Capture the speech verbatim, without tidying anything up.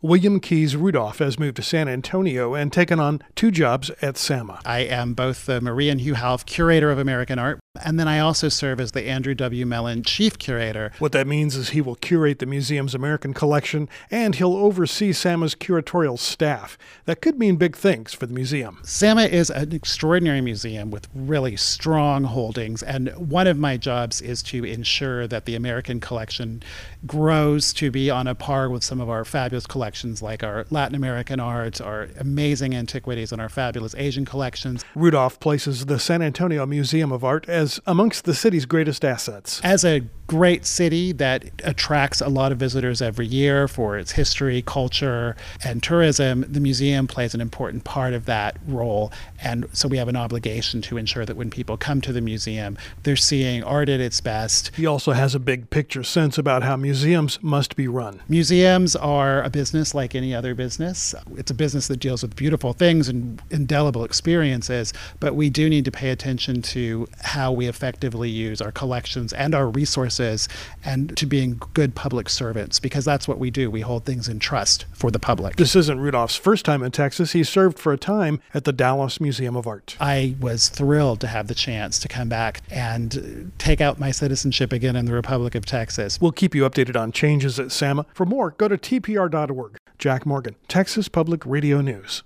William Keyes Rudolph has moved to San Antonio and taken on two jobs at SAMA. I am both the Marie and Hugh Half Curator of American Art, and then I also serve as the Andrew W. Mellon Chief Curator. What that means is he will curate the museum's American collection, and he'll oversee SAMA's curatorial staff. That could mean big things for the museum. SAMA is an extraordinary museum with really strong holdings, and one of my jobs is to ensure that the American collection grows to be on a par with some of our fabulous collections, like our Latin American art, our amazing antiquities, and our fabulous Asian collections. Rudolph places the San Antonio Museum of Art as amongst the city's greatest assets. As a great city that attracts a lot of visitors every year for its history, culture, and tourism, the museum plays an important part of that role. And so we have an obligation to ensure that when people come to the museum, they're seeing art at its best. He also has a big picture sense about how museums must be run. Museums are a business like any other business. It's a business that deals with beautiful things and indelible experiences, but we do need to pay attention to how we effectively use our collections and our resources and to being good public servants, because that's what we do. We hold things in trust for the public. This isn't Rudolph's first time in Texas. He served for a time at the Dallas Museum of Art. I was thrilled to have the chance to come back and take out my citizenship again in the Republic of Texas. We'll keep you updated on changes at SAMA. For more, go to T P R dot org. Jack Morgan, Texas Public Radio News.